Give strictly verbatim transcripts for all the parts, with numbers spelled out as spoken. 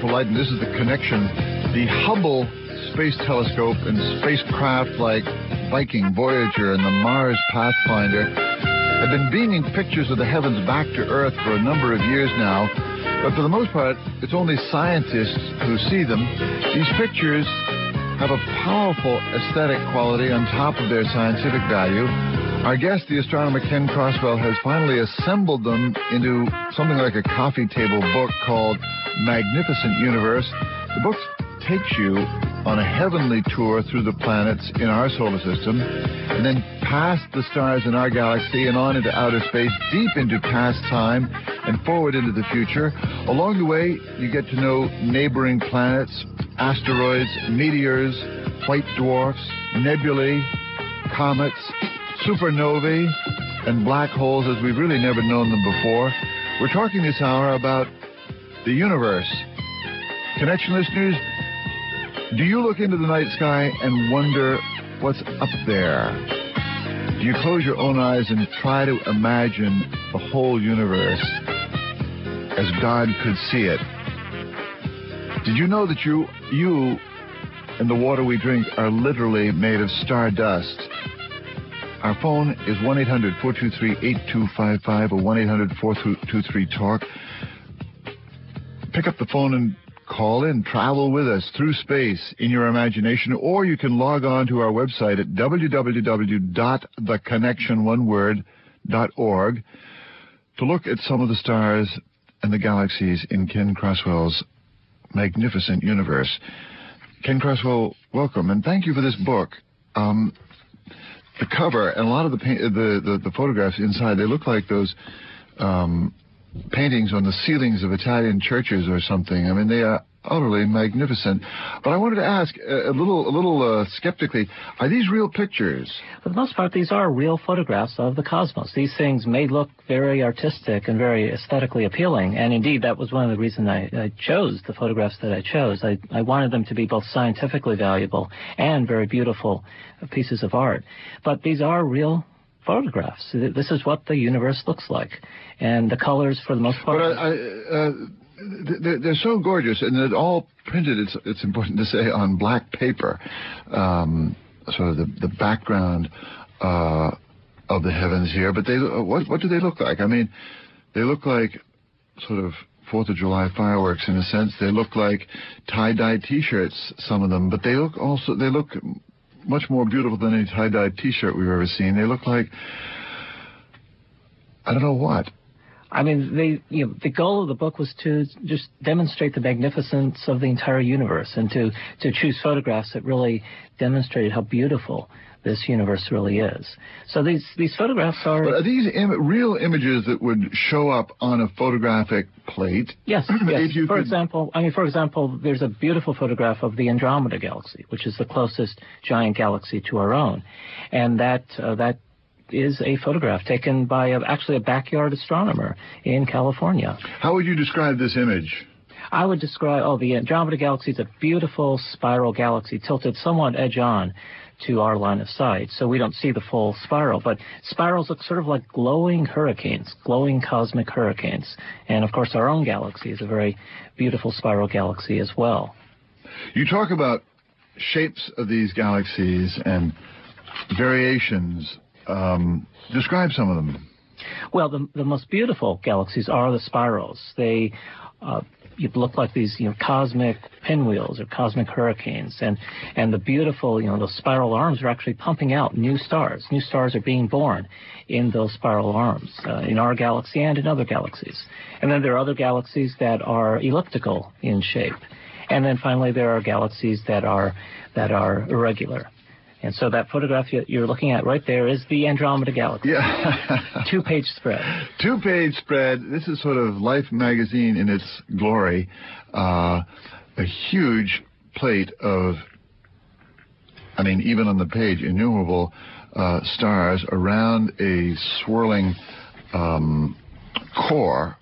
wonderful light, and this is the connection. The Hubble Space Telescope and spacecraft like Viking, Voyager, and the Mars Pathfinder have been beaming pictures of the heavens back to Earth for a number of years now. But for the most part, it's only scientists who see them. These pictures have a powerful aesthetic quality on top of their scientific value. Our guest, the astronomer Ken Croswell, has finally assembled them into something like a coffee table book called Magnificent Universe. The book takes you on a heavenly tour through the planets in our solar system, and then past the stars in our galaxy and on into outer space, deep into past time and forward into the future. Along the way, you get to know neighboring planets, asteroids, meteors, white dwarfs, nebulae, comets, supernovae, and black holes as we've really never known them before. We're talking this hour about the universe. Connection listeners, do you look into the night sky and wonder what's up there? Do you close your own eyes and try to imagine the whole universe as God could see it? Did you know that you, you and the water we drink are literally made of stardust? Our phone is one eight hundred four two three eight two five five or one eight hundred four two three talk. Pick up the phone and call in. Travel with us through space in your imagination, or you can log on to our website at w w w dot the connection one word dot org to look at some of the stars and the galaxies in Ken Croswell's Magnificent Universe. Ken Croswell, welcome, and thank you for this book. Um, the cover and a lot of the, paint, the, the the photographs inside, they look like those um, paintings on the ceilings of Italian churches or something. I mean, they are utterly magnificent. But I wanted to ask a, a little, a little uh, skeptically: are these real pictures? For the most part, these are real photographs of the cosmos. These things may look very artistic and very aesthetically appealing, and indeed, that was one of the reasons I, I chose the photographs that I chose. I, I wanted them to be both scientifically valuable and very beautiful pieces of art. But these are real photographs. This is what the universe looks like, and the colors, for the most part. But I, I, uh, they're, they're so gorgeous, and they're all printed. It's it's important to say on black paper, um, sort of the the background uh, of the heavens here. But they what what do they look like? I mean, they look like sort of Fourth of July fireworks in a sense. They look like tie-dye T-shirts, some of them, but they look also they look much more beautiful than any tie-dye T-shirt we've ever seen. They look like, I don't know what. I mean, they, you know, the goal of the book was to just demonstrate the magnificence of the entire universe, and to, to choose photographs that really demonstrated how beautiful this universe really is. So these these photographs are... But are these Im- real images that would show up on a photographic plate? Yes, yes. For could... example, I mean, for example, there's a beautiful photograph of the Andromeda Galaxy, which is the closest giant galaxy to our own. And that uh, that is a photograph taken by a, actually a backyard astronomer in California. How would you describe this image? I would describe, oh, the Andromeda Galaxy is a beautiful spiral galaxy tilted somewhat edge-on to our line of sight, so we don't see the full spiral. But spirals look sort of like glowing hurricanes, glowing cosmic hurricanes. And, of course, our own galaxy is a very beautiful spiral galaxy as well. You talk about shapes of these galaxies and variations. Um, describe some of them. Well, the, the most beautiful galaxies are the spirals. They uh, you look like these, you know, cosmic pinwheels or cosmic hurricanes, and and the beautiful, you know, those spiral arms are actually pumping out new stars. New stars are being born in those spiral arms uh, in our galaxy and in other galaxies. And then there are other galaxies that are elliptical in shape, and then finally there are galaxies that are that are irregular. And so that photograph you're looking at right there is the Andromeda Galaxy. Yeah. Two-page spread. Two-page spread. This is sort of Life magazine in its glory. Uh, a huge plate of, I mean, even on the page, innumerable uh, stars around a swirling um, core,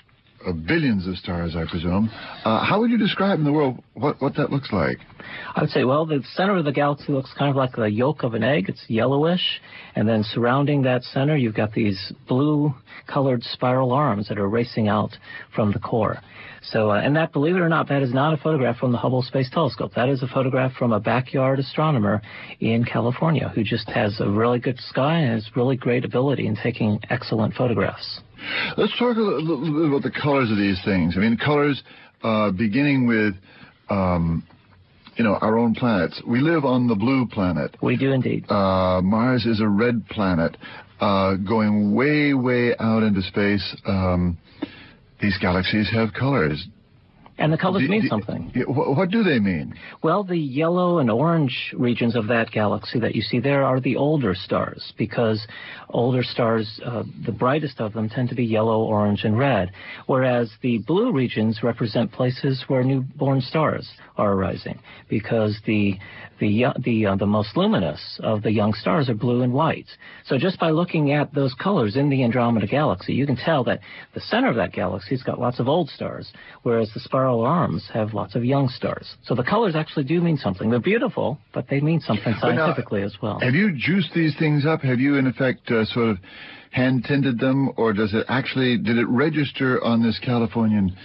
of billions of stars, I presume. Uh, how would you describe in the world what, what that looks like? I would say, well, the center of the galaxy looks kind of like the yolk of an egg. It's yellowish. And then surrounding that center, you've got these blue-colored spiral arms that are racing out from the core. So, uh, and that, believe it or not, that is not a photograph from the Hubble Space Telescope. That is a photograph from a backyard astronomer in California who just has a really good sky and has really great ability in taking excellent photographs. Let's talk a little, little bit about the colors of these things. I mean, colors uh, beginning with, um, you know, our own planets. We live on the blue planet. We do indeed. Uh, Mars is a red planet uh, going way, way out into space. Um, these galaxies have colors. And the colors do, mean do, something. What do they mean? Well, the yellow and orange regions of that galaxy that you see there are the older stars, because older stars, uh, the brightest of them, tend to be yellow, orange, and red, whereas the blue regions represent places where newborn stars are arising, because the the the uh, the most luminous of the young stars are blue and white. So just by looking at those colors in the Andromeda Galaxy, you can tell that the center of that galaxy has got lots of old stars, whereas the spiral arms have lots of young stars. So the colors actually do mean something. They're beautiful, but they mean something scientifically now, as well. Have you juiced these things up? Have you, in effect, uh, sort of hand-tinted them, or does it actually, did it register on this Californian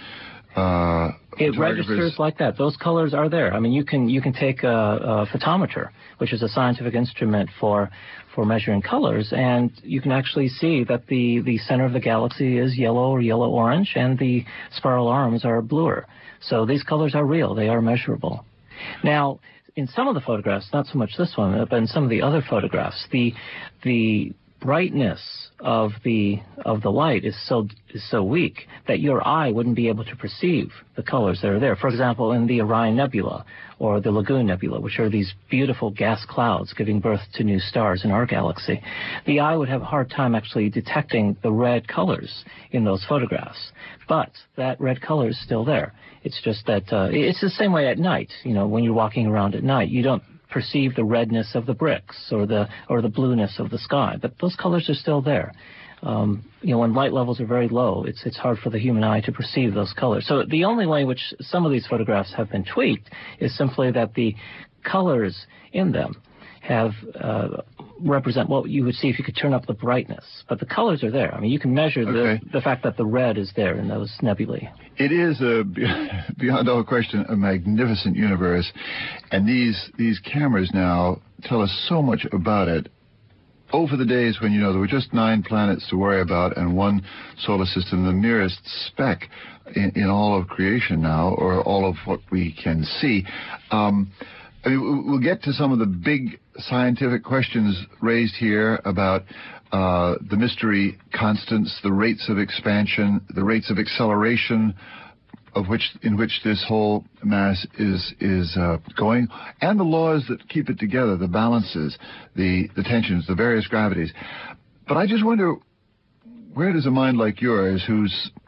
uh It registers like that. Those colors are there. I mean, you can you can take a, a photometer, which is a scientific instrument for for measuring colors, and you can actually see that the the center of the galaxy is yellow or yellow orange, and the spiral arms are bluer. So these colors are real. They are measurable. Now, in some of the photographs, not so much this one, but in some of the other photographs, the the brightness of the of the light is so is so weak that your eye wouldn't be able to perceive the colors that are there. For example, in the Orion Nebula or the Lagoon Nebula, which are these beautiful gas clouds giving birth to new stars in our galaxy, the eye would have a hard time actually detecting the red colors in those photographs. But that red color is still there. It's just that uh, it's the same way at night. You know, when you're walking around at night, you don't perceive the redness of the bricks or the or the blueness of the sky, but those colors are still there. Um, you know, when light levels are very low, it's it's hard for the human eye to perceive those colors. So the only way in which some of these photographs have been tweaked is simply that the colors in them have uh, represent what you would see if you could turn up the brightness. But the colors are there. I mean, you can measure okay. the the fact that the red is there in those nebulae. It is, a, beyond all question, a magnificent universe. And these these cameras now tell us so much about it. Oh, for the days when, you know, there were just nine planets to worry about and one solar system, the merest speck in, in all of creation now, or all of what we can see. Um, I mean, we'll get to some of the big scientific questions raised here about uh, the mystery constants, the rates of expansion, the rates of acceleration of which in which this whole mass is is uh, going, and the laws that keep it together, the balances, the the tensions, the various gravities. But I just wonder, where does a mind like yours, who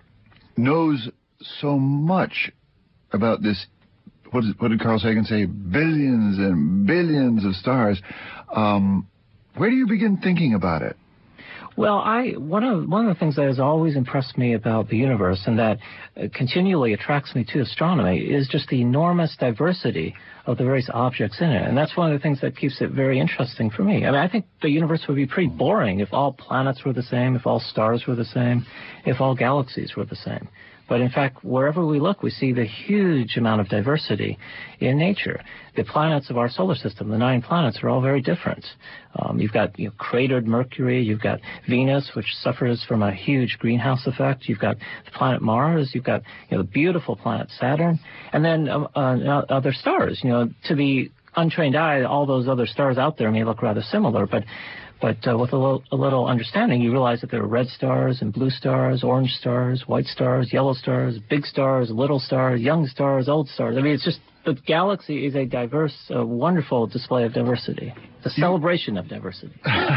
knows so much about this, what, is, what did Carl Sagan say, billions and billions of stars, um, where do you begin thinking about it? Well, I one of one of the things that has always impressed me about the universe, and that uh, continually attracts me to astronomy, is just the enormous diversity of the various objects in it. And that's one of the things that keeps it very interesting for me. I mean, I think the universe would be pretty boring if all planets were the same, if all stars were the same, if all galaxies were the same. But in fact, wherever we look, we see the huge amount of diversity in nature. The planets of our solar system, the nine planets, are all very different. Um, you've got you know, cratered Mercury. You've got Venus, which suffers from a huge greenhouse effect. You've got the planet Mars. You've got you know, the beautiful planet Saturn. And then uh, uh, other stars. You know, to the untrained eye, all those other stars out there may look rather similar, but But uh, with a little, a little understanding, you realize that there are red stars and blue stars, orange stars, white stars, yellow stars, big stars, little stars, young stars, old stars. I mean, it's just, the galaxy is a diverse, uh, wonderful display of diversity. It's a celebration of diversity.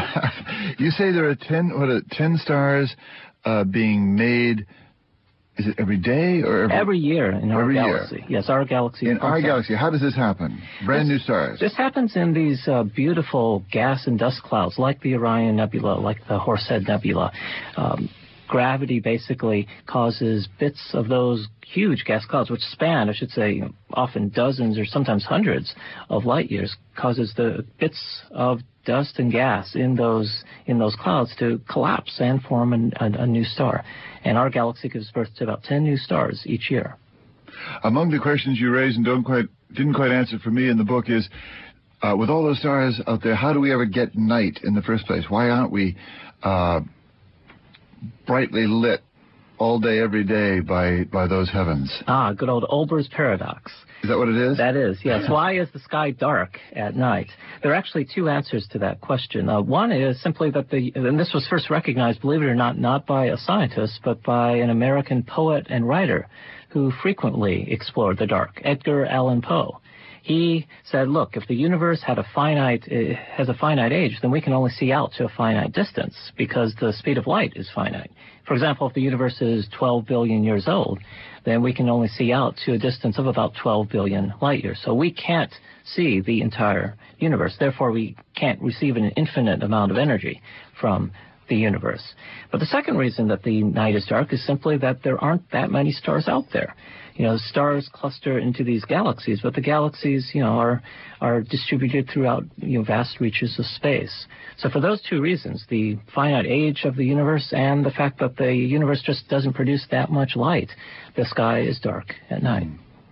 You say there are ten, what, uh, ten stars uh, being made. Is it every day or every, every year in our every galaxy? Year. Yes, our galaxy. In our galaxy, how does this happen? Brand this, new stars. This happens in these uh, beautiful gas and dust clouds, like the Orion Nebula, like the Horsehead Nebula. Um, gravity basically causes bits of those huge gas clouds, which span, I should say, often dozens or sometimes hundreds of light years, causes the bits of dust and gas in those in those clouds to collapse and form an, a, a new star. And our galaxy gives birth to about ten new stars each year. Among the questions you raised and don't quite didn't quite answer for me in the book is, uh, with all those stars out there, how do we ever get night in the first place? Why aren't we uh, brightly lit all day, every day by, by those heavens? Ah, good old Olber's paradox. Is that what it is? That is, yes. Why is the sky dark at night? There are actually two answers to that question. Uh, one is simply that the, and this was first recognized, believe it or not, not by a scientist, but by an American poet and writer who frequently explored the dark, Edgar Allan Poe. He said, look, if the universe had a finite, uh, has a finite age, then we can only see out to a finite distance because the speed of light is finite. For example, if the universe is twelve billion years old, then we can only see out to a distance of about twelve billion light years. So we can't see the entire universe. Therefore, we can't receive an infinite amount of energy from the universe. But the second reason that the night is dark is simply that there aren't that many stars out there. You know, stars cluster into these galaxies, but the galaxies, you know, are are distributed throughout, you know, vast reaches of space. So for those two reasons, the finite age of the universe and the fact that the universe just doesn't produce that much light, the sky is dark at night.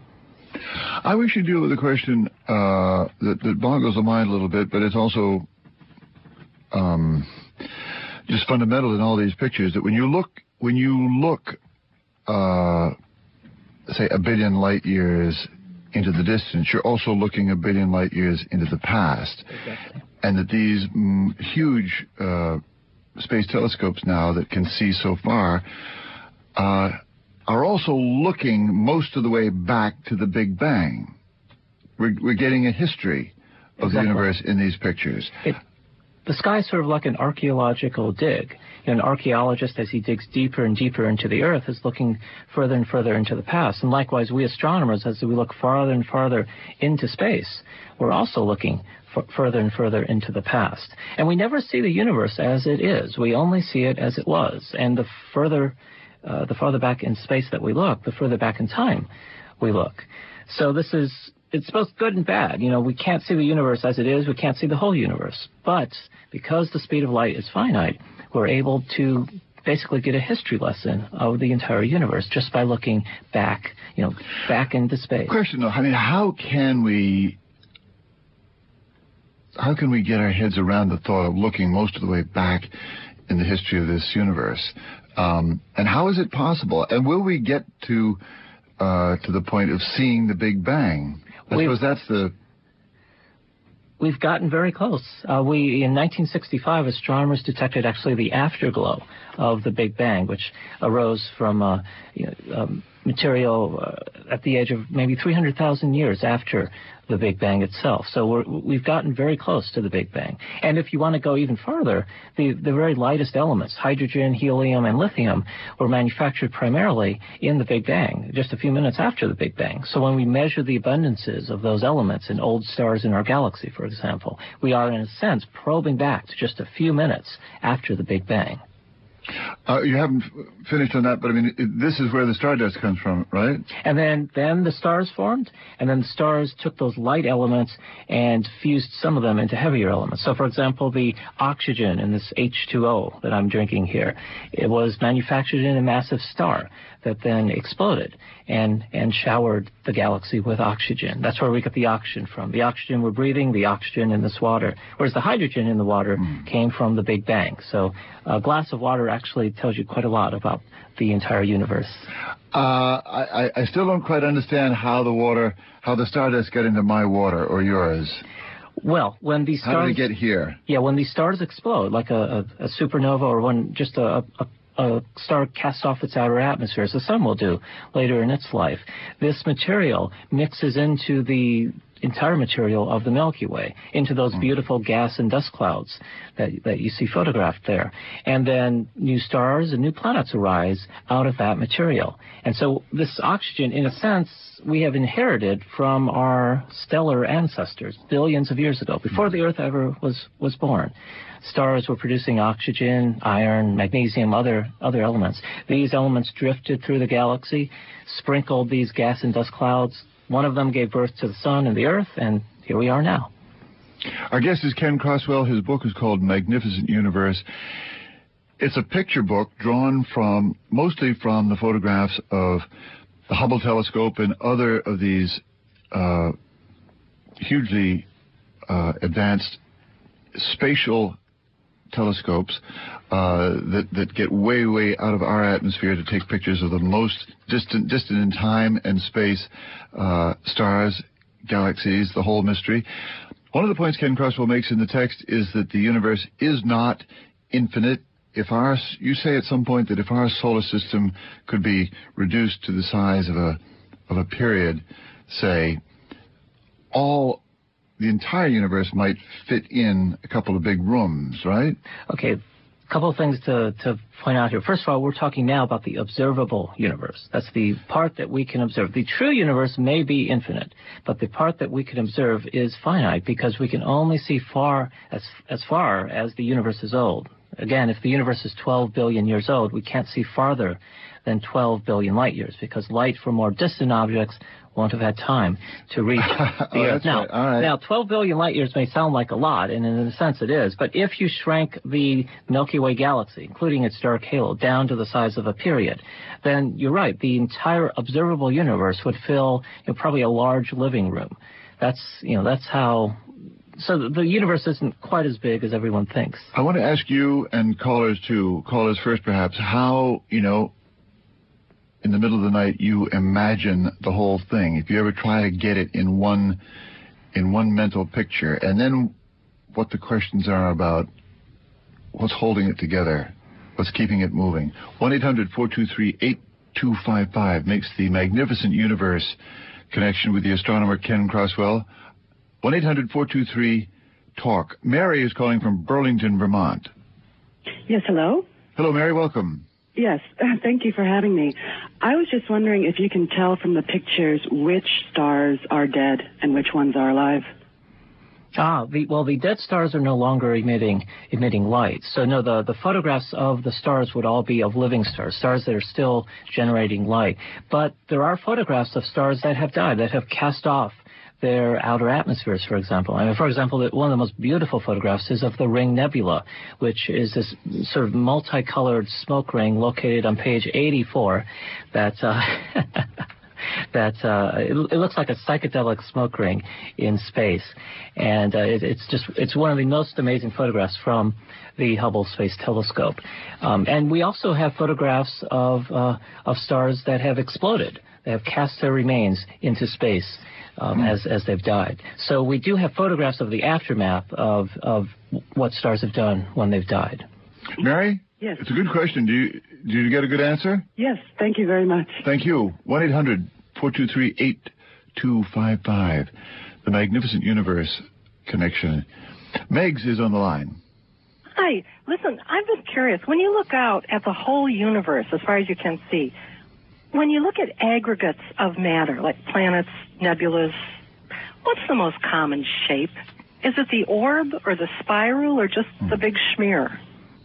I wish you'd deal with a question uh, that, that boggles the mind a little bit, but it's also um, just fundamental in all these pictures, that when you look, when you look, uh, say, a billion light years into the distance, you're also looking a billion light years into the past. Exactly. And that these mm, huge uh, space telescopes now that can see so far uh, are also looking most of the way back to the Big Bang. We're, we're getting a history of Exactly. the universe in these pictures. It, the sky is sort of like an archaeological dig. You know, an archaeologist, as he digs deeper and deeper into the Earth, is looking further and further into the past. And likewise, we astronomers, as we look farther and farther into space, we're also looking f- further and further into the past. And we never see the universe as it is. We only see it as it was. And the further, uh, the farther back in space that we look, the further back in time we look. So this is... It's both good and bad. You know, we can't see the universe as it is. We can't see the whole universe. But because the speed of light is finite, we're able to basically get a history lesson of the entire universe just by looking back, you know, back into space. Question though, I mean, how can we, how can we get our heads around the thought of looking most of the way back in the history of this universe? Um, and how is it possible? And will we get to uh, to the point of seeing the Big Bang? I We've, suppose that's the... We've gotten very close. Uh, we, in nineteen sixty-five, astronomers detected actually the afterglow of the Big Bang, which arose from uh, you know, um, material uh, at the age of maybe three hundred thousand years after the Big Bang itself. So we're, we've gotten very close to the Big Bang. And if you want to go even farther, the, the very lightest elements, hydrogen, helium, and lithium, were manufactured primarily in the Big Bang, just a few minutes after the Big Bang. So when we measure the abundances of those elements in old stars in our galaxy, for example, we are, in a sense, probing back to just a few minutes after the Big Bang. Uh, you haven't f- finished on that, but I mean, it, this is where the stardust comes from, right? And then, then the stars formed, and then the stars took those light elements and fused some of them into heavier elements. So, for example, the oxygen in this H two O that I'm drinking here, it was manufactured in a massive star that then exploded and, and showered the galaxy with oxygen. That's where we get the oxygen from. The oxygen we're breathing, the oxygen in this water, whereas the hydrogen in the water mm. came from the Big Bang. So a glass of water actually tells you quite a lot about the entire universe. Uh, I, I still don't quite understand how the water, how the stardust got into my water or yours. Well, when these stars... How did it get here? Yeah, when these stars explode, like a, a, a supernova or when just a, a a star casts off its outer atmosphere, as the sun will do later in its life, this material mixes into the entire material of the Milky Way into those beautiful gas and dust clouds that, that you see photographed there. And then new stars and new planets arise out of that material. And so this oxygen, in a sense, we have inherited from our stellar ancestors billions of years ago, before the Earth ever was, was born. Stars were producing oxygen, iron, magnesium, other other elements. These elements drifted through the galaxy, sprinkled these gas and dust clouds. One of them gave birth to the sun and the Earth, and here we are now. Our guest is Ken Croswell. His book is called Magnificent Universe. It's a picture book drawn from, mostly from the photographs of the Hubble telescope and other of these uh, hugely uh, advanced spatial telescopes uh, that, that get way, way out of our atmosphere to take pictures of the most distant, distant in time and space uh, stars, galaxies, the whole mystery. One of the points Ken Croswell makes in the text is that the universe is not infinite. If our, you say at some point that if our solar system could be reduced to the size of a of a period, say, all the entire universe might fit in a couple of big rooms, right? Okay, a couple of things to, to point out here. First of all, we're talking now about the observable universe. That's the part that we can observe. The true universe may be infinite, but the part that we can observe is finite because we can only see far as as far as the universe is old. Again, if the universe is twelve billion years old, we can't see farther than twelve billion light years because light from more distant objects won't have had time to reach the oh, Earth. Now, right. All right. now, twelve billion light years may sound like a lot, and in a sense it is, but if you shrank the Milky Way galaxy, including its dark halo, down to the size of a period, then you're right, the entire observable universe would fill, you know, probably a large living room. That's, you know, that's how... So the universe isn't quite as big as everyone thinks. I want to ask you and callers too, callers first perhaps, how, you know, in the middle of the night you imagine the whole thing. If you ever try to get it in one in one mental picture, and then what the questions are about what's holding it together, what's keeping it moving. one eight hundred four two three eight two five five makes the Magnificent Universe connection with the astronomer Ken Croswell. one eight hundred four two three talk. Mary is calling from Burlington, Vermont. Yes, hello? Hello, Mary. Welcome. Yes, thank you for having me. I was just wondering if you can tell from the pictures which stars are dead and which ones are alive. Ah, the, well, the dead stars are no longer emitting emitting light. So, no, the, the photographs of the stars would all be of living stars, stars that are still generating light. But there are photographs of stars that have died, that have cast off their outer atmospheres, for example. I mean, for example, one of the most beautiful photographs is of the Ring Nebula, which is this sort of multicolored smoke ring located on page eighty-four that... Uh, that uh, it, it looks like a psychedelic smoke ring in space, and uh, it, it's just it's one of the most amazing photographs from the Hubble Space Telescope. Um, and we also have photographs of uh, of stars that have exploded. They have cast their remains into space um, mm. as as they've died. So we do have photographs of the aftermath of of what stars have done when they've died. Mary? Yes. It's a good question. Do you do you get a good answer? Yes, thank you very much. Thank you. one eight hundred four two three eight two five five. The Magnificent Universe connection. Megs is on the line. Hi. Listen, I'm just curious. When you look out at the whole universe, as far as you can see, when you look at aggregates of matter, like planets, nebulas, what's the most common shape? Is it the orb or the spiral or just the big schmear?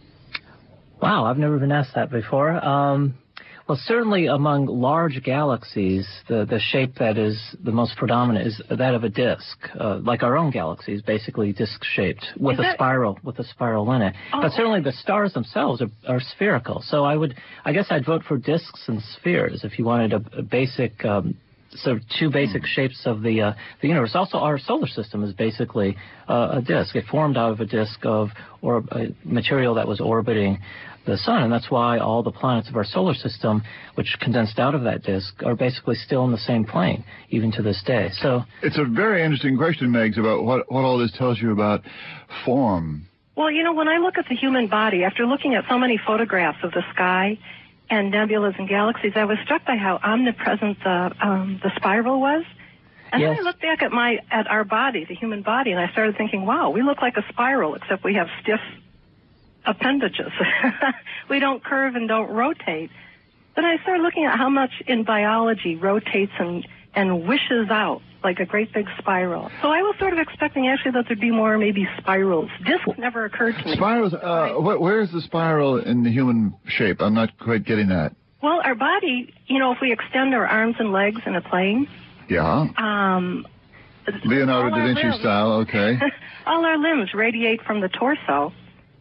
Wow, I've never been asked that before. Um, well, certainly among large galaxies, the, the shape that is the most predominant is that of a disk. Uh, like our own galaxy is basically disc-shaped with Is a that- spiral with a spiral in it. Oh. But certainly the stars themselves are, are spherical. So I would, I guess I'd vote for disks and spheres if you wanted a, a basic. Um, So two basic shapes of the uh, the universe. Also, our solar system is basically uh, a disk. It formed out of a disk of or uh, material that was orbiting the sun, and that's why all the planets of our solar system, which condensed out of that disk, are basically still in the same plane, even to this day. So It's a very interesting question, Megs, about what, what all this tells you about form. Well, you know, when I look at the human body, after looking at so many photographs of the sky and nebulas and galaxies, I was struck by how omnipresent the um, the spiral was. And Yes. then I looked back at my at our body, the human body, and I started thinking, wow, we look like a spiral, except we have stiff appendages. We don't curve and don't rotate. Then I started looking at how much in biology rotates and, and wishes out like a great big spiral. So I was sort of expecting actually that there'd be more maybe spirals. Discs never occurred to me. Spirals, uh, wh- where is the spiral in the human shape? I'm not quite getting that. Well, our body, you know, if we extend our arms and legs in a plane, Yeah. um, Leonardo all da our Vinci limbs- style, okay. all our limbs radiate from the torso,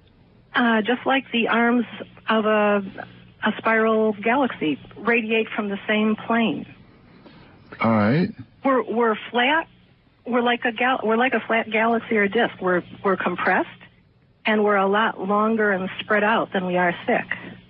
uh, just like the arms of a, a spiral galaxy radiate from the same plane. All right. We're we're flat. We're like a gal. We're like a flat galaxy or disk. We're we're compressed, and we're a lot longer and spread out than we are thick.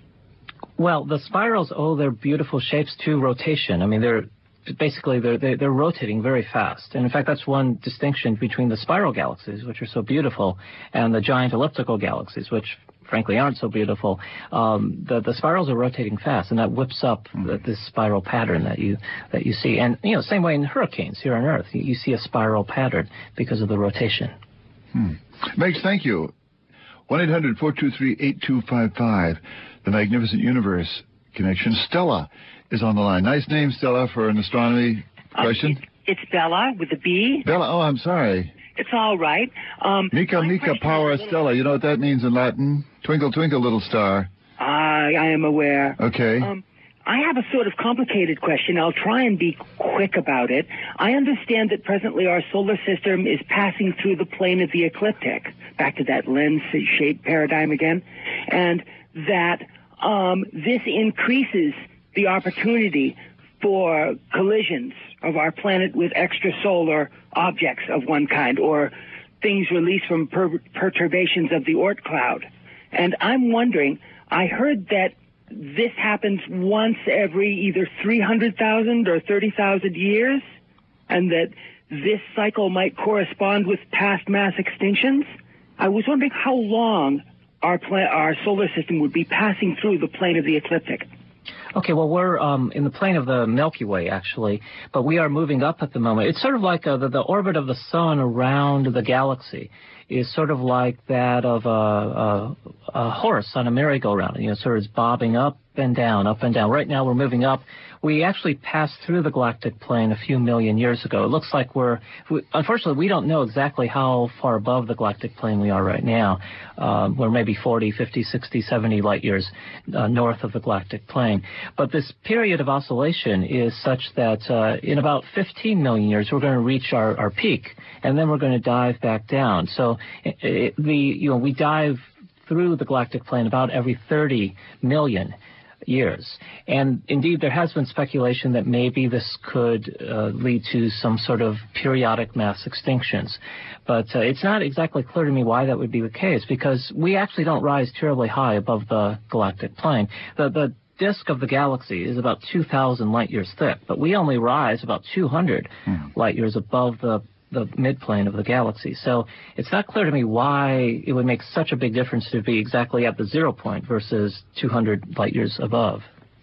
Well, the spirals owe their beautiful shapes to rotation. I mean, they're basically they're, they're they're rotating very fast, and in fact, that's one distinction between the spiral galaxies, which are so beautiful, and the giant elliptical galaxies, which frankly aren't so beautiful. Um, the the spirals are rotating fast, and that whips up the, this spiral pattern that you that you see. And you know, same way in hurricanes here on Earth, you, you see a spiral pattern because of the rotation. Hmm. Megs, thank you. one eight hundred four two three eight two five five, the Magnificent Universe connection. Stella is on the line. Nice name, Stella, for an astronomy question. Um, it's, it's Bella with a B. Bella, oh, I'm sorry. It's all right. Um, Mica, my Mica, question Power is a little- Stella. You know what that means in Latin? Twinkle, twinkle, little star. I, I am aware. Okay. Um, I have a sort of complicated question. I'll try and be quick about it. I understand that presently our solar system is passing through the plane of the ecliptic, back to that lens-shaped paradigm again, and that um, this increases the opportunity for collisions of our planet with extrasolar objects of one kind, or things released from per- perturbations of the Oort cloud. And I'm wondering, I heard that this happens once every either three hundred thousand or thirty thousand years, and that this cycle might correspond with past mass extinctions. I was wondering how long our pla- our solar system would be passing through the plane of the ecliptic. Okay, well, we're um, in the plane of the Milky Way, actually, but we are moving up at the moment. It's sort of like uh, the, the orbit of the sun around the galaxy is sort of like that of a, a, a horse on a merry-go-round. You know, sort of is bobbing up and down, up and down. Right now we're moving up. We actually passed through the galactic plane a few million years ago. It looks like we're, we, unfortunately, we don't know exactly how far above the galactic plane we are right now. Uh, we're maybe forty, fifty, sixty, seventy light years uh, north of the galactic plane. But this period of oscillation is such that uh, in about fifteen million years, we're going to reach our, our peak, and then we're going to dive back down. So it, it, the, you know, we dive through the galactic plane about every thirty million years. And indeed, there has been speculation that maybe this could uh, lead to some sort of periodic mass extinctions. But uh, it's not exactly clear to me why that would be the case, because we actually don't rise terribly high above the galactic plane. The, the disk of the galaxy is about two thousand light years thick, but we only rise about two hundred hmm. light years above the the midplane of the galaxy. So it's not clear to me why it would make such a big difference to be exactly at the zero point versus two hundred light years above.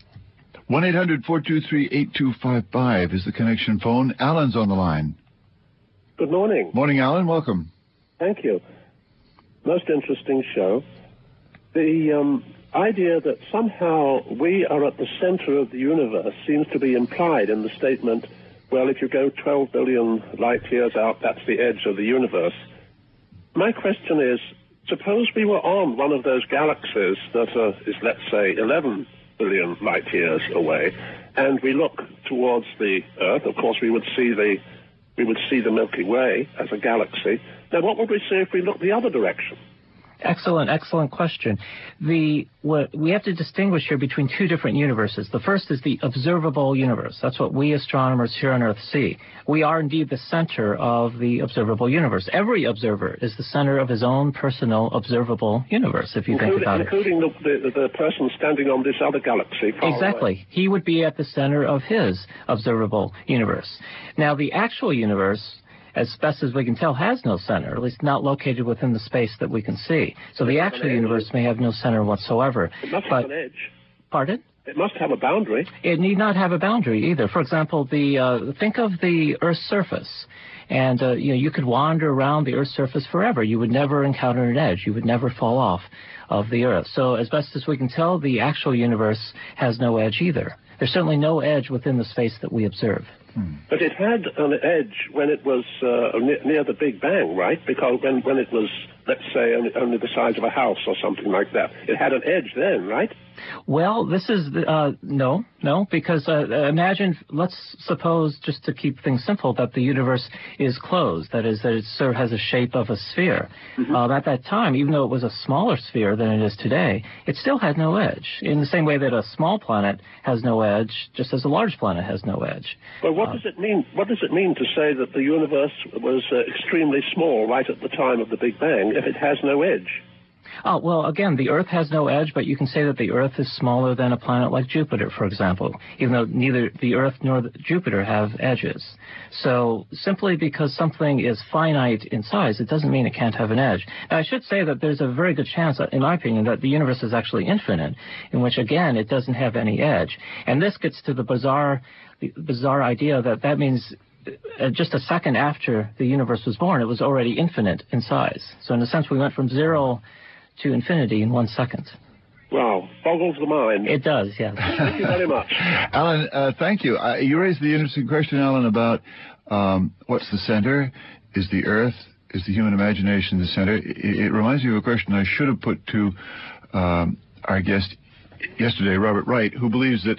one eight hundred four two three eight two five five is the connection phone. Alan's on the line. Good morning. Morning, Alan. Welcome. Thank you. Most interesting show. The um, idea that somehow we are at the center of the universe seems to be implied in the statement, well, if you go twelve billion light years out, that's the edge of the universe. My question is, suppose we were on one of those galaxies that uh, is, let's say, eleven billion light years away, and we look towards the Earth. Of course, we would see the we would see the Milky Way as a galaxy. Then what would we see if we looked the other direction? Excellent, excellent question. The what we have to distinguish here between two different universes. The first is the observable universe. That's what we astronomers here on Earth see. We are indeed the center of the observable universe. Every observer is the center of his own personal observable universe, if you including, think about including it. Including the, the, the person standing on this other galaxy far Exactly. away. He would be at the center of his observable universe. Now, the actual universe, as best as we can tell, has no center, at least not located within the space that we can see. So the actual universe may have no center whatsoever. It must but, have an edge. Pardon? It must have a boundary. It need not have a boundary either. For example, the uh, think of the Earth's surface. And, uh, you know, you could wander around the Earth's surface forever. You would never encounter an edge. You would never fall off of the Earth. So as best as we can tell, the actual universe has no edge either. There's certainly no edge within the space that we observe. Hmm. But it had an edge when it was uh, near, near the Big Bang, right? Because when, when it was, let's say, only, only the size of a house or something like that, it had an edge then, right? Well, this is, uh, no, no, because uh, imagine, let's suppose, just to keep things simple, that the universe is closed, that is, that it sort of has a shape of a sphere. Mm-hmm. Uh, at that time, even though it was a smaller sphere than it is today, it still had no edge, in the same way that a small planet has no edge, just as a large planet has no edge. Well, what uh, does it mean? What does it mean to say that the universe was uh, extremely small right at the time of the Big Bang if it has no edge? Oh, well, again, the Earth has no edge, but you can say that the Earth is smaller than a planet like Jupiter, for example, even though neither the Earth nor the Jupiter have edges. So simply because something is finite in size, it doesn't mean it can't have an edge. Now, I should say that there's a very good chance, in my opinion, that the universe is actually infinite, in which, again, it doesn't have any edge. And this gets to the bizarre, the bizarre idea that that means Uh, just a second after the universe was born, it was already infinite in size. So in a sense, we went from zero to infinity in one second. Wow, boggles the mind. It does, yes. Thank you very much. Alan, uh, thank you. Uh, you raised the interesting question, Alan, about um, what's the center? Is the Earth, is the human imagination the center? It, it reminds me of a question I should have put to um, our guest yesterday, Robert Wright, who believes that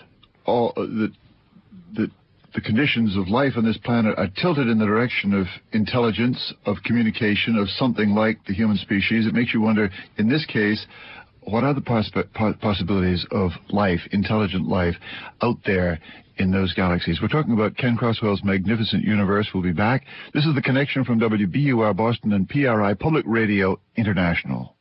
all uh, that that the conditions of life on this planet are tilted in the direction of intelligence, of communication, of something like the human species. It makes you wonder, in this case, what are the possi- possibilities of life, intelligent life, out there in those galaxies? We're talking about Ken Croswell's magnificent universe. We'll be back. This is The Connection from W B U R Boston and P R I Public Radio International.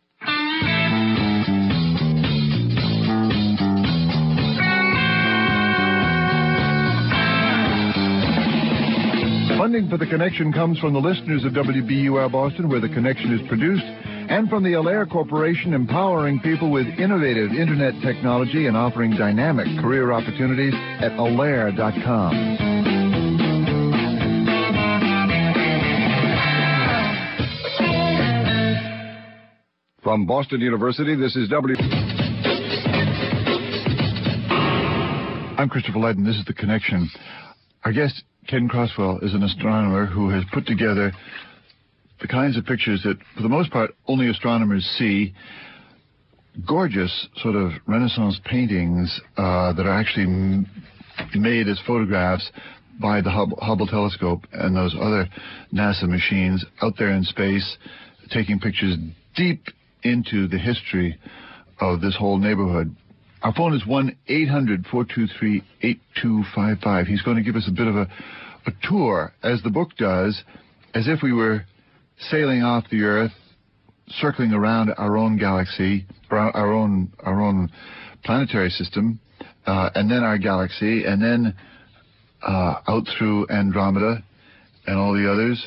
Funding for The Connection comes from the listeners of W B U R Boston, where The Connection is produced, and from the Allaire Corporation, empowering people with innovative Internet technology and offering dynamic career opportunities at allaire dot com. From Boston University, this is W. I'm Christopher Lydon. This is The Connection. Our guest, Ken Croswell, is an astronomer who has put together the kinds of pictures that, for the most part, only astronomers see. Gorgeous sort of Renaissance paintings uh, that are actually m- made as photographs by the Hubble, Hubble telescope and those other NASA machines out there in space, taking pictures deep into the history of this whole neighborhood. Our phone is one eight hundred four two three eight two five five. He's going to give us a bit of a, a tour, as the book does, as if we were sailing off the Earth, circling around our own galaxy, our own our own planetary system, uh, and then our galaxy, and then uh, out through Andromeda and all the others.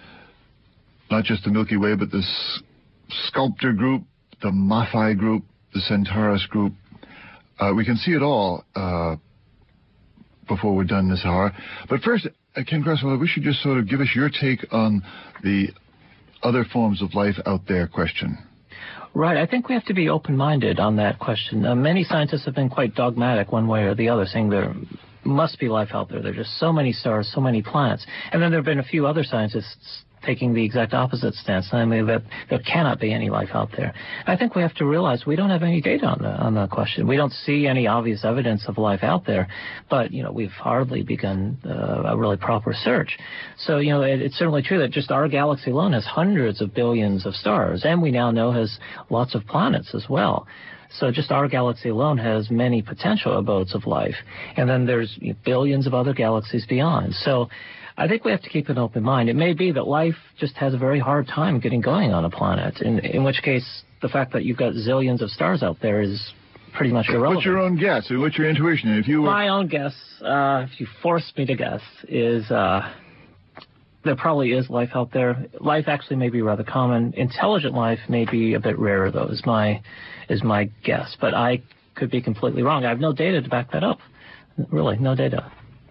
Not just the Milky Way, but the S- Sculptor group, the Maphei group, the Centaurus group. Uh, we can see it all uh, before we're done this hour. But first, uh, Ken Croswell, we should just sort of give us your take on the other forms of life out there question. Right. I think we have to be open-minded on that question. Uh, many scientists have been quite dogmatic one way or the other, saying there must be life out there. There are just so many stars, so many planets. And then there have been a few other scientists taking the exact opposite stance, namely that there cannot be any life out there. I think we have to realize we don't have any data on the on the question. We don't see any obvious evidence of life out there, but you know we've hardly begun uh, a really proper search. So you know it, it's certainly true that just our galaxy alone has hundreds of billions of stars, and we now know has lots of planets as well. So just our galaxy alone has many potential abodes of life, and then there's you know, billions of other galaxies beyond. So I think we have to keep an open mind. It may be that life just has a very hard time getting going on a planet, in, in which case the fact that you've got zillions of stars out there is pretty much irrelevant. What's your own guess? What's your intuition? If you were... My own guess, uh, if you force me to guess, is uh, there probably is life out there. Life actually may be rather common. Intelligent life may be a bit rarer, though, is my, is my guess. But I could be completely wrong. I have no data to back that up. Really, no data.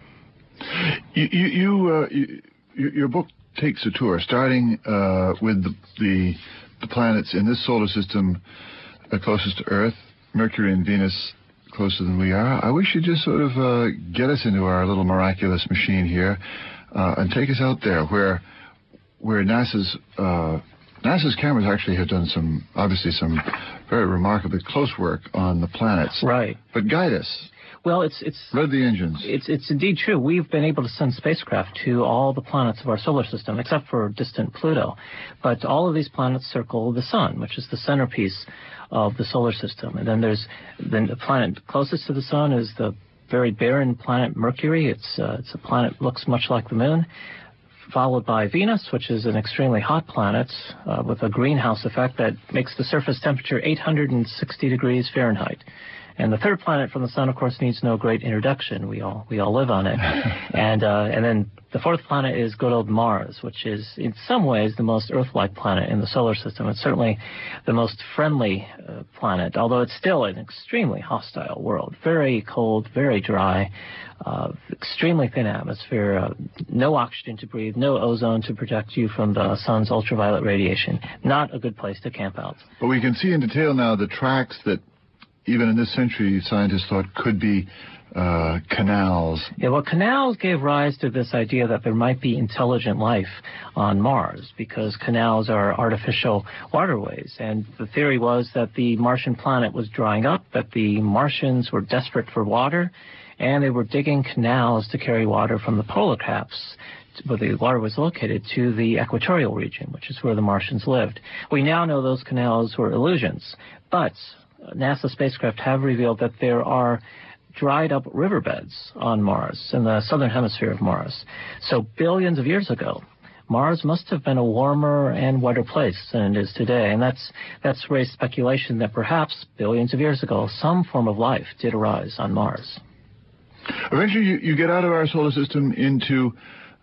You, you, you, uh, you your book takes a tour, starting uh, with the, the the planets in this solar system uh, closest to Earth, Mercury and Venus closer than we are. I wish you'd just sort of uh, get us into our little miraculous machine here uh, and take us out there where where NASA's uh, NASA's cameras actually have done some, obviously some very remarkably close work on the planets. Right. But guide us. Well, it's it's read the engines. It's it's indeed true. We've been able to send spacecraft to all the planets of our solar system, except for distant Pluto. But all of these planets circle the sun, which is the centerpiece of the solar system. And then there's then the planet closest to the sun is the very barren planet Mercury. It's uh, it's a planet that looks much like the moon. Followed by Venus, which is an extremely hot planet uh, with a greenhouse effect that makes the surface temperature eight hundred sixty degrees Fahrenheit. And the third planet from the sun, of course, needs no great introduction. We all we all live on it. and uh, and then the fourth planet is good old Mars, which is in some ways the most Earth-like planet in the solar system. It's certainly the most friendly uh, planet, although it's still an extremely hostile world. Very cold, very dry, uh, extremely thin atmosphere, uh, no oxygen to breathe, no ozone to protect you from the sun's ultraviolet radiation. Not a good place to camp out. But we can see in detail now the tracks that even in this century, scientists thought could be uh, canals. Yeah, well, canals gave rise to this idea that there might be intelligent life on Mars, because canals are artificial waterways. And the theory was that the Martian planet was drying up, that the Martians were desperate for water, and they were digging canals to carry water from the polar caps, where the water was located, to the equatorial region, which is where the Martians lived. We now know those canals were illusions, but NASA spacecraft have revealed that there are dried up riverbeds on Mars, in the southern hemisphere of Mars. So billions of years ago, Mars must have been a warmer and wetter place than it is today. And that's that's raised speculation that perhaps billions of years ago, some form of life did arise on Mars. Eventually, you, you get out of our solar system into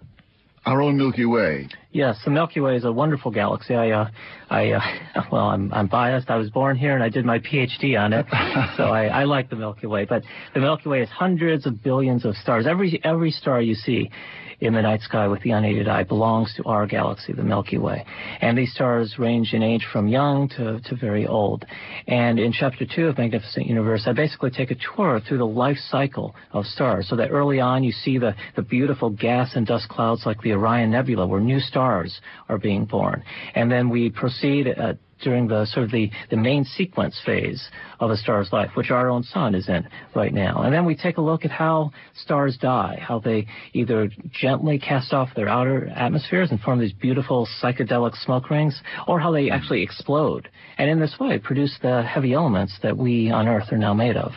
our own Milky Way. Yes, the Milky Way is a wonderful galaxy. I, uh, I, uh, well, I'm, I'm biased. I was born here and I did my P H D on it, so I, I like the Milky Way. But the Milky Way is hundreds of billions of stars. Every every star you see in the night sky with the unaided eye belongs to our galaxy, the Milky Way. And these stars range in age from young to, to very old. And in Chapter two of Magnificent Universe, I basically take a tour through the life cycle of stars, so that early on you see the, the beautiful gas and dust clouds like the Orion Nebula, where new stars are being born. And then we proceed uh, during the sort of the, the main sequence phase of a star's life, which our own sun is in right now. And then we take a look at how stars die, how they either gently cast off their outer atmospheres and form these beautiful psychedelic smoke rings, or how they actually explode, and in this way produce the heavy elements that we on Earth are now made of.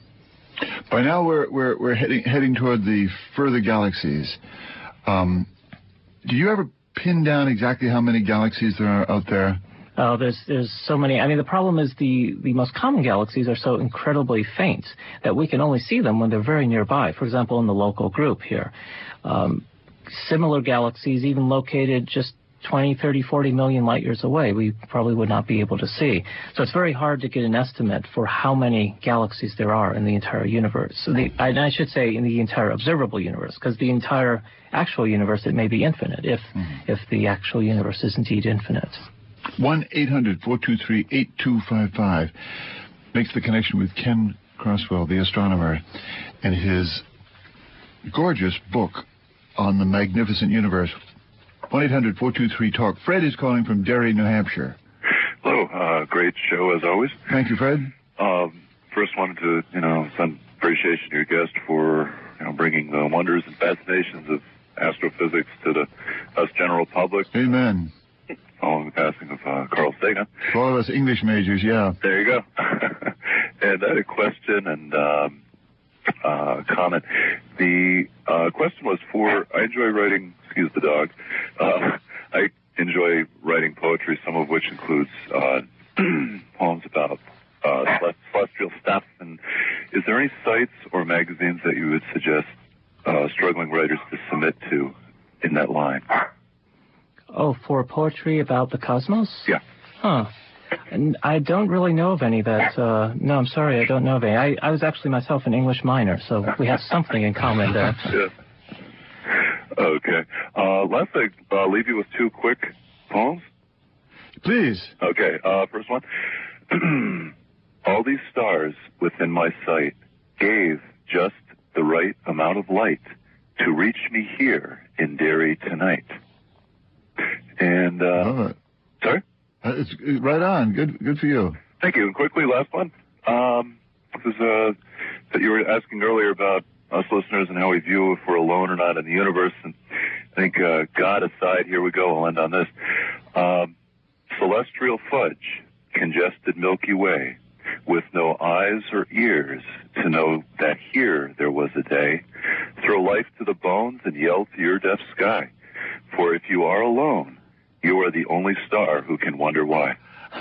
By now we're we're, we're heading heading toward the further galaxies. Um, do you ever pin down exactly how many galaxies there are out there? Uh, there's there's so many. I mean, the problem is the, the most common galaxies are so incredibly faint that we can only see them when they're very nearby. For example, in the local group here. Um, similar galaxies, even located just twenty, thirty, forty million light years away, we probably would not be able to see. So it's very hard to get an estimate for how many galaxies there are in the entire universe. So the, I, I should say in the entire observable universe, because the entire actual universe, it may be infinite, if mm-hmm. if the actual universe is indeed infinite. one eight hundred, four two three, eight two five five makes the connection with Ken Crosswell, the astronomer, and his gorgeous book on the magnificent universe. one eight hundred, four two three, talk. Fred is calling from Derry, New Hampshire. Hello. Uh, great show, as always. Thank you, Fred. Um, first wanted to, you know, send appreciation to your guest for, you know, bringing the wonders and fascinations of astrophysics to the us general public. Amen. Following the passing of uh, Carl Sagan. For all of us English majors, yeah. There you go. And I had a question and um, uh, comment. The uh, question was for, I enjoy writing, excuse the dog, uh, I enjoy writing poetry, some of which includes uh, poems about uh, celestial stuff. And is there any sites or magazines that you would suggest uh, struggling writers to submit to in that line? Oh, for poetry about the cosmos? Yeah. Huh. And I don't really know of any that, uh, no, I'm sorry, I don't know of any. I, I was actually myself an English minor, so we have something in common there. Yeah. Okay. Uh, lastly, I'll leave you with two quick poems. Please. Okay, uh, first one. All these stars within my sight gave just the right amount of light to reach me here in Derry tonight. And, uh... Love it. Sorry? Uh, it's, it's right on. Good Good for you. Thank you. And quickly, last one. Um, this is, uh, that you were asking earlier about us listeners and how we view if we're alone or not in the universe. And I think, uh, God aside, here we go. I'll end on this. Um, celestial fudge, congested Milky Way, with no eyes or ears to know that here there was a day. Throw life to the bones and yell to your deaf sky. For if you are alone, you are the only star who can wonder why.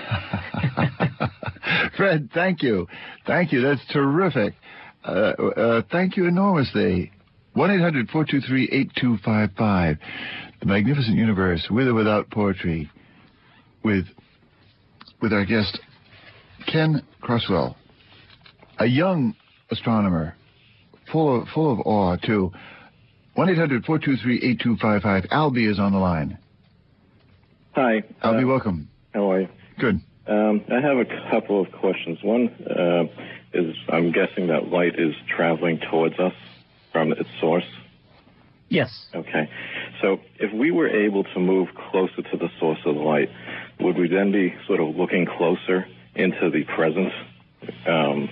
Fred, thank you. Thank you. That's terrific. Uh, uh, thank you enormously. one eight hundred four two three eight two five five. The Magnificent Universe, with or without poetry, with with our guest, Ken Crosswell, a young astronomer, full of, full of awe, too. one eight hundred four two three eight two five five. Albie is on the line. Hi. Albie, uh, welcome. How are you? Good. Um, I have a couple of questions. One uh, is I'm guessing that light is traveling towards us from its source. Yes. Okay. So if we were able to move closer to the source of the light, would we then be sort of looking closer into the present? Um,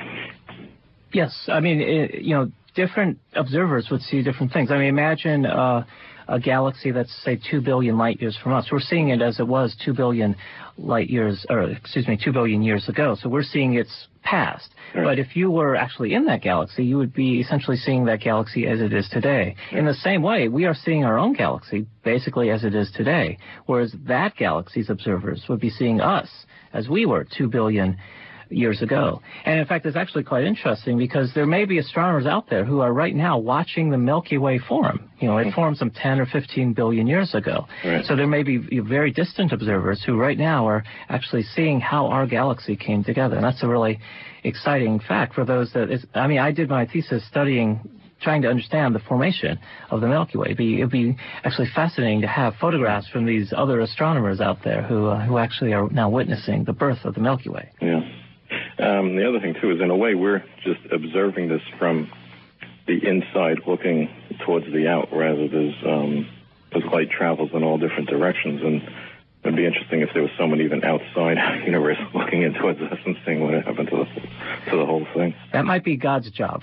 yes. I mean, it, you know, different observers would see different things. I mean, imagine uh, a galaxy that's, say, two billion light years from us. We're seeing it as it was two billion light years, or excuse me, two billion years ago. So we're seeing its past. Right. But if you were actually in that galaxy, you would be essentially seeing that galaxy as it is today. In the same way, we are seeing our own galaxy basically as it is today, whereas that galaxy's observers would be seeing us as we were two billion years ago. And in fact, it's actually quite interesting because there may be astronomers out there who are right now watching the Milky Way form. You know, it formed some ten or fifteen billion years ago. Right. So there may be very distant observers who right now are actually seeing how our galaxy came together. And that's a really exciting fact for those that is, I mean, I did my thesis studying trying to understand the formation of the Milky Way. It'd be, it'd be actually fascinating to have photographs from these other astronomers out there who uh, who actually are now witnessing the birth of the Milky Way. Yeah. Um, the other thing, too, is in a way we're just observing this from the inside looking towards the out rather than um, as light travels in all different directions. And it'd be interesting if there was someone even outside our universe looking in towards us and seeing what happened to the, to the whole thing. That might be God's job.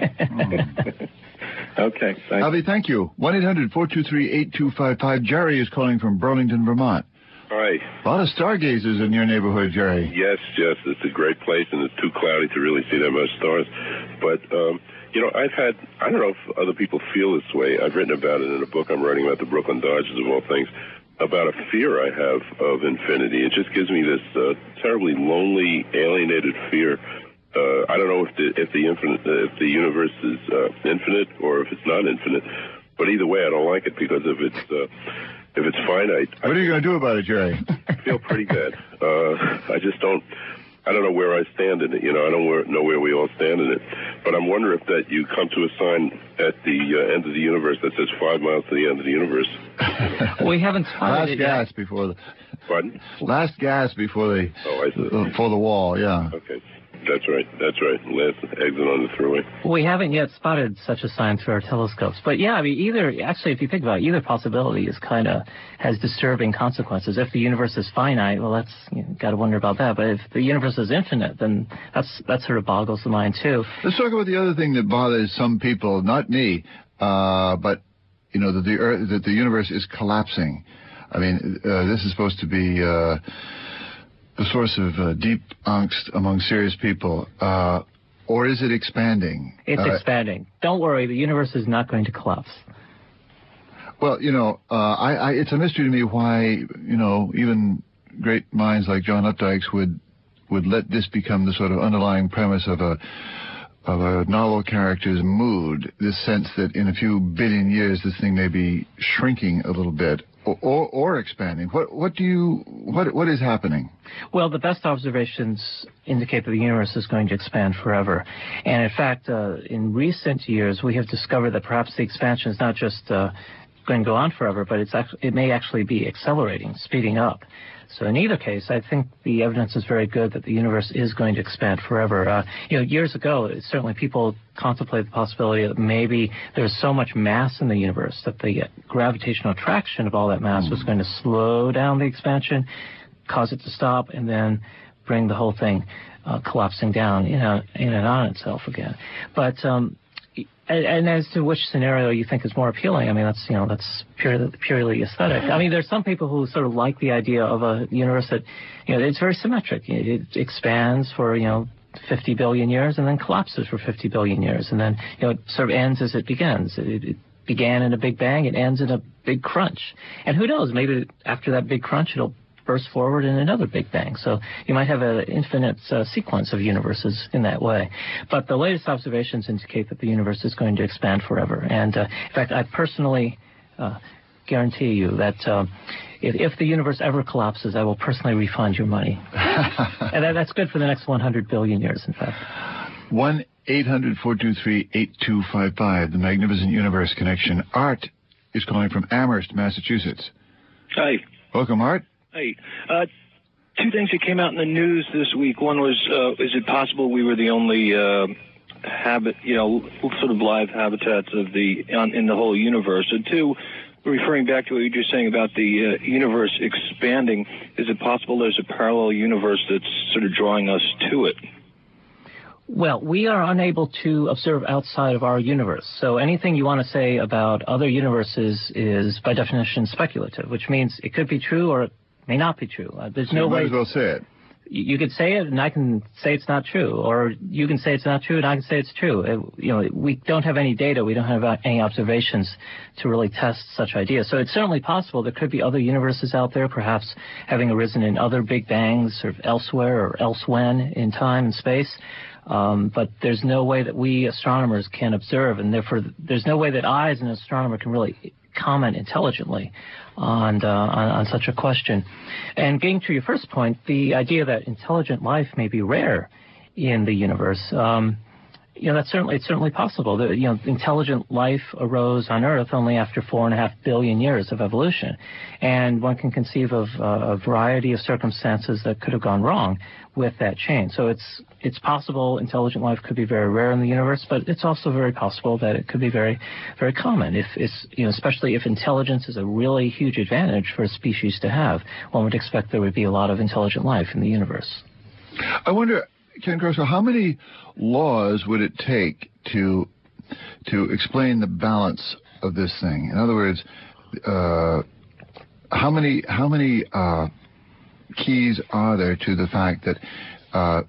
Okay. Thanks. Albie, thank you. one eight hundred four two three eight two five five. Jerry is calling from Burlington, Vermont. Hi. A lot of stargazers in your neighborhood, Jerry. Yes, yes. It's a great place, and it's too cloudy to really see that much stars. But, um, you know, I've had, I don't know if other people feel this way. I've written about it in a book I'm writing about the Brooklyn Dodgers, of all things, about a fear I have of infinity. It just gives me this uh, terribly lonely, alienated fear. Uh, I don't know if the, if the infinite, uh, if the universe is uh, infinite or if it's not infinite. But either way, I don't like it because if it's uh, if it's finite, what are you going to do about it, Jerry? I feel pretty bad. Uh, I just don't. I don't know where I stand in it. You know, I don't know where we all stand in it. But I'm wondering if that you come to a sign at the uh, end of the universe that says five miles to the end of the universe. We haven't Last it gas yet. before the. Pardon? Last gas before the. Oh, I see. Uh, for the wall, yeah. Okay. That's right. That's right. Last exit on the thruway. We haven't yet spotted such a sign through our telescopes. But yeah, I mean, either, actually, if you think about it, either possibility is kind of, has disturbing consequences. If the universe is finite, well, that's, you know, got to wonder about that. But if the universe is infinite, then that's, that sort of boggles the mind, too. Let's talk about the other thing that bothers some people, not me, uh, but, you know, that the Earth, that the universe is collapsing. I mean, uh, this is supposed to be, uh, the source of uh, deep angst among serious people, uh, or is it expanding? It's uh, expanding. Don't worry, the universe is not going to collapse. Well, you know, uh, I, I, it's a mystery to me why, you know, even great minds like John Updike's would would let this become the sort of underlying premise of a of a novel character's mood. This sense that in a few billion years, this thing may be shrinking a little bit, or, or expanding. What what do you what what is happening? Well, the best observations indicate that the universe is going to expand forever, and in fact, uh, in recent years, we have discovered that perhaps the expansion is not just uh, going to go on forever, but it's actually, it may actually be accelerating, speeding up. So in either case, I think the evidence is very good that the universe is going to expand forever. Uh, you know, years ago, certainly people contemplated the possibility that maybe there's so much mass in the universe that the gravitational attraction of all that mass mm. was going to slow down the expansion, cause it to stop, and then bring the whole thing uh, collapsing down in, a, in and on itself again. But um, And, and as to which scenario you think is more appealing, I mean, that's, you know, that's purely, purely aesthetic. I mean, there's some people who sort of like the idea of a universe that, you know, it's very symmetric. It, it expands for, you know, fifty billion years and then collapses for fifty billion years. And then, you know, it sort of ends as it begins. It, it began in a big bang. It ends in a big crunch. And who knows, maybe after that big crunch, it'll burst forward in another big bang. So you might have an infinite uh, sequence of universes in that way. But the latest observations indicate that the universe is going to expand forever. And uh, in fact, I personally uh, guarantee you that uh, if, if the universe ever collapses, I will personally refund your money. And that, that's good for the next one hundred billion years, in fact. one eight hundred four two three eight two five five, the Magnificent Universe Connection. Art is calling from Amherst, Massachusetts. Hi. Welcome, Art. Hey, uh, two things that came out in the news this week. One was, uh, is it possible we were the only uh, habit, you know, sort of live habitats of the on, in the whole universe? And two, referring back to what you were just saying about the uh, universe expanding, is it possible there's a parallel universe that's sort of drawing us to it? Well, we are unable to observe outside of our universe. So anything you want to say about other universes is, by definition, speculative, which means it could be true or it may not be true. Uh, there's so no you might way. as well say it. You could say it, and I can say it's not true, or you can say it's not true, and I can say it's true. It, you know, we don't have any data, we don't have any observations to really test such ideas. So it's certainly possible there could be other universes out there, perhaps having arisen in other big bangs, sort of elsewhere or elsewhen in time and space. Um, but there's no way that we astronomers can observe, and therefore there's no way that I, as an astronomer, can really comment intelligently on, uh, on on such a question. And getting to your first point, the idea that intelligent life may be rare in the universe, um, you know, that's certainly it's certainly possible. The, you know, intelligent life arose on Earth only after four and a half billion years of evolution, and one can conceive of uh, a variety of circumstances that could have gone wrong with that chain. So it's it's possible intelligent life could be very rare in the universe, but it's also very possible that it could be very, very common. If it's, you know, especially if intelligence is a really huge advantage for a species to have, one would expect there would be a lot of intelligent life in the universe. I wonder, Ken Corso, how many laws would it take to to explain the balance of this thing? In other words, uh, how many how many uh, keys are there to the fact that uh,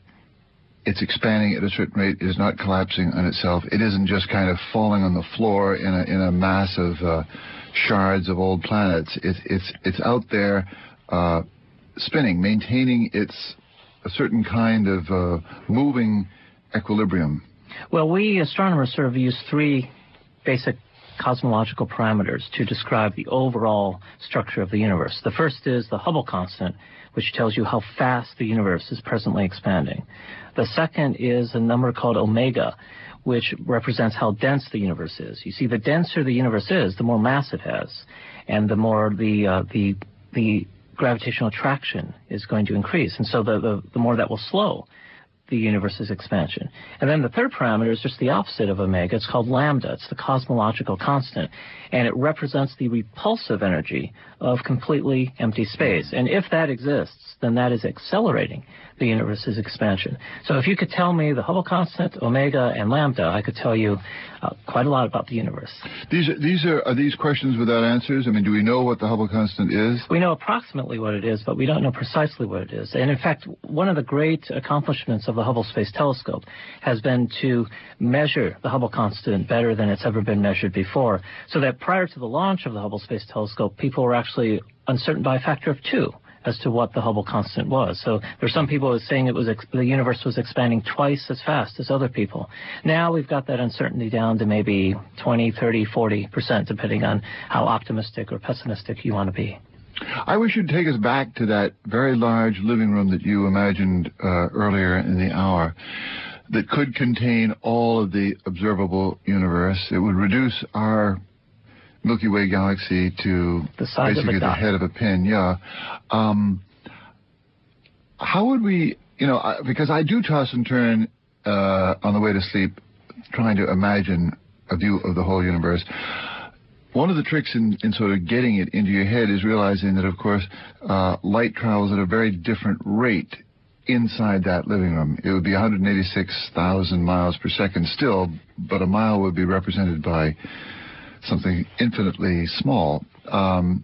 it's expanding at a certain rate, it is not collapsing on itself, it isn't just kind of falling on the floor in a in a mass of uh, shards of old planets. It's it's it's out there uh, spinning, maintaining its a certain kind of uh, moving equilibrium? Well, we astronomers sort of use three basic cosmological parameters to describe the overall structure of the universe. The first is the Hubble constant, which tells you how fast the universe is presently expanding. The second is a number called omega, which represents how dense the universe is. You see, the denser the universe is, the more mass it has, and the more the uh, the the gravitational attraction is going to increase. And so the, the, the more that will slow the universe's expansion. And then the third parameter is just the opposite of omega. It's called lambda. It's the cosmological constant. And it represents the repulsive energy of completely empty space. And if that exists, then that is accelerating the universe's expansion. So if you could tell me the Hubble constant, omega, and lambda, I could tell you uh, quite a lot about the universe. These are, these are, are these questions without answers? I mean, do we know what the Hubble constant is? We know approximately what it is, but we don't know precisely what it is. And in fact, one of the great accomplishments of the Hubble Space Telescope has been to measure the Hubble constant better than it's ever been measured before, so that prior to the launch of the Hubble Space Telescope, people were actually uncertain by a factor of two as to what the Hubble constant was. So there's some people saying it was ex- the universe was expanding twice as fast as other people. Now we've got that uncertainty down to maybe twenty, thirty, forty percent, depending on how optimistic or pessimistic you want to be. I wish you'd take us back to that very large living room that you imagined uh, earlier in the hour that could contain all of the observable universe. It would reduce our Milky Way galaxy to the size basically of a the dot. head of a pin, yeah. Um, how would we, you know, I, because I do toss and turn uh, on the way to sleep trying to imagine a view of the whole universe. One of the tricks in, in sort of getting it into your head is realizing that, of course, uh, light travels at a very different rate inside that living room. It would be one hundred eighty-six thousand miles per second still, but a mile would be represented by something infinitely small. Um,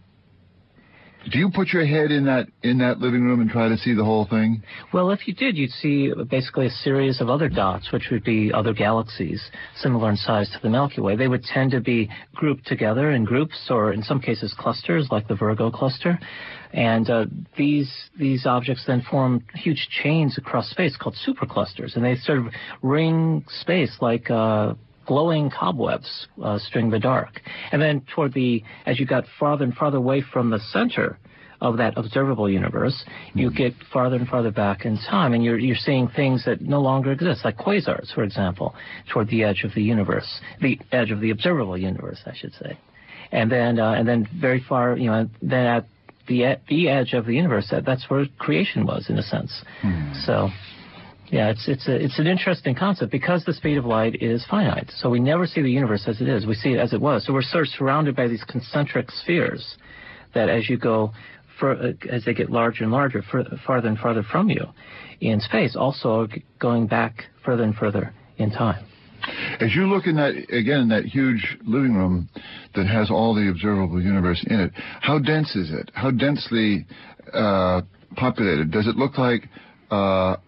do you put your head in that in that living room and try to see the whole thing? Well, if you did, you'd see basically a series of other dots, which would be other galaxies similar in size to the Milky Way. They would tend to be grouped together in groups, or in some cases clusters, like the Virgo cluster. And uh, these these objects then form huge chains across space called superclusters, and they sort of ring space like uh, glowing cobwebs uh, string the dark. And then toward the, as you got farther and farther away from the center of that observable universe, you get farther and farther back in time, and you're you're seeing things that no longer exist, like quasars, for example, toward the edge of the universe, the edge of the observable universe, I should say. And then uh, and then very far, you know, then at the the edge of the universe, that, that's where creation was, in a sense. Hmm. So. Yeah, it's it's a, it's an interesting concept because the speed of light is finite. So we never see the universe as it is. We see it as it was. So we're sort of surrounded by these concentric spheres that as you go, for, as they get larger and larger, for, farther and farther from you in space, also are going back further and further in time. As you look in that, again, in that huge living room that has all the observable universe in it, how dense is it? How densely uh, populated? Does it look like... Uh,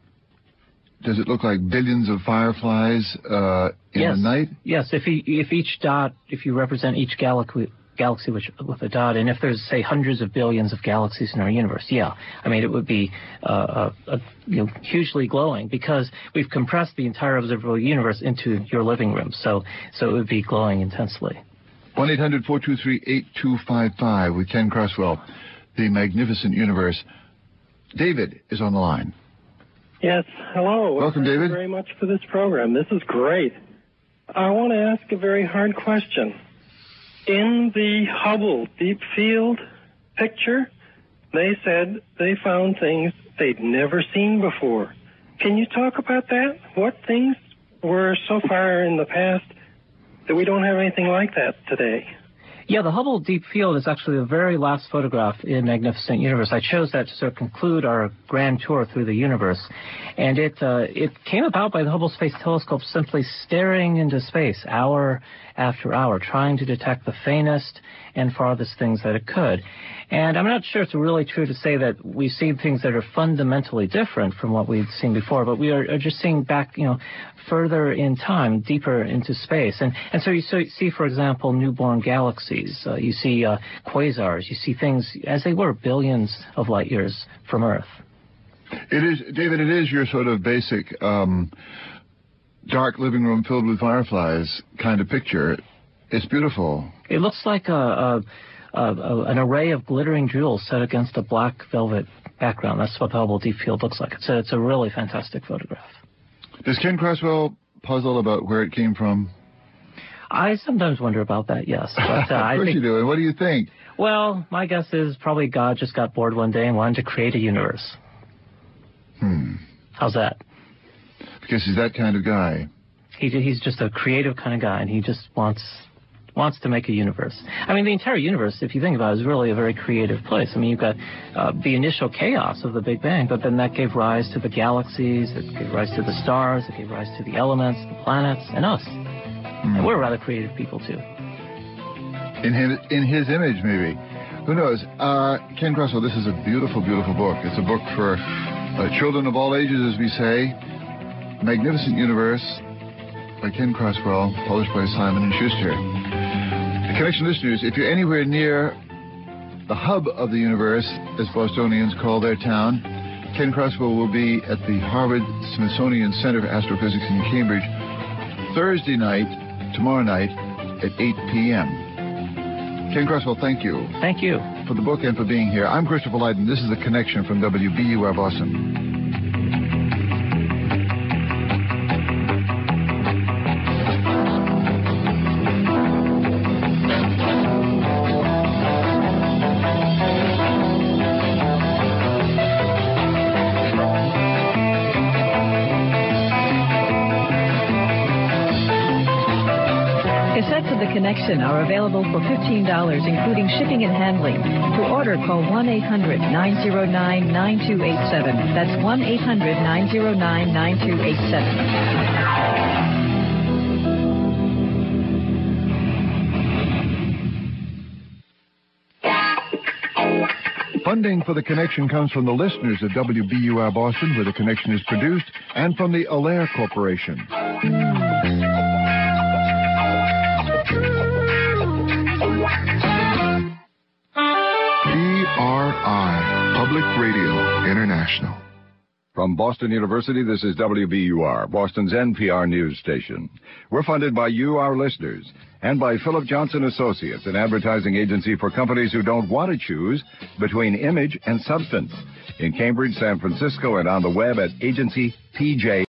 Does it look like billions of fireflies uh, in yes. the night? Yes. If you, if each dot, if you represent each galaxy, galaxy which, with a dot, and if there's say hundreds of billions of galaxies in our universe, yeah, I mean it would be uh, a, a, you know, hugely glowing because we've compressed the entire observable universe into your living room, so so it would be glowing intensely. One eight hundred four two three eight two five five with Ken Cresswell, the magnificent universe. David is on the line. Yes, hello. Welcome, Thank David. Thank you very much for this program. This is great. I want to ask a very hard question. In the Hubble Deep Field picture, they said they found things they'd never seen before. Can you talk about that? What things were so far in the past that we don't have anything like that today? Yeah, the Hubble Deep Field is actually the very last photograph in Magnificent Universe. I chose that to sort of conclude our grand tour through the universe. And it uh, it came about by the Hubble Space Telescope simply staring into space hour after hour, trying to detect the faintest and farthest things that it could. And I'm not sure it's really true to say that we've seen things that are fundamentally different from what we've seen before, but we are, are just seeing back, you know, further in time, deeper into space. And and so you so you see, for example, newborn galaxies. Uh, you see uh, quasars. You see things as they were billions of light years from Earth. It is, David, it is your sort of basic um, dark living room filled with fireflies kind of picture. It's beautiful. It looks like a, a, a, a an array of glittering jewels set against a black velvet background. That's what the Hubble Deep Field looks like. It's a, it's a really fantastic photograph. Does Ken Cresswell puzzle about where it came from? I sometimes wonder about that, yes. But, uh, of course I think, you do. And what do you think? Well, my guess is probably God just got bored one day and wanted to create a universe. Hmm. How's that? Because he's that kind of guy. He he's just a creative kind of guy, and he just wants wants to make a universe. I mean, the entire universe, if you think about it, is really a very creative place. I mean, you've got uh, the initial chaos of the Big Bang, but then that gave rise to the galaxies, it gave rise to the stars, it gave rise to the elements, the planets, and us. Hmm. And we're rather creative people, too. In his, in his image, maybe. Who knows? Uh, Ken Cresswell, this is a beautiful, beautiful book. It's a book for uh, children of all ages, as we say. Magnificent Universe by Ken Cresswell, published by Simon and Schuster. The Connection listeners, if you're anywhere near the hub of the universe, as Bostonians call their town. Ken Cresswell will be at the Harvard-Smithsonian Center for Astrophysics in Cambridge Thursday night, tomorrow night, at eight p.m. Ken Cresswell, thank you. Thank you. For the book and for being here. I'm Christopher Lydon. This is The Connection from W B U R Boston. Cassettes of The Connection are available for fifteen dollars, including shipping and handling. To order, call one eight hundred nine oh nine nine two eight seven. That's one eight hundred nine oh nine nine two eight seven. Funding for The Connection comes from the listeners of W B U R Boston, where The Connection is produced, and from the Alaire Corporation. P R I, Public Radio International. From Boston University, this is W B U R, Boston's N P R news station. We're funded by you, our listeners, and by Philip Johnson Associates, an advertising agency for companies who don't want to choose between image and substance. In Cambridge, San Francisco, and on the web at agency P J.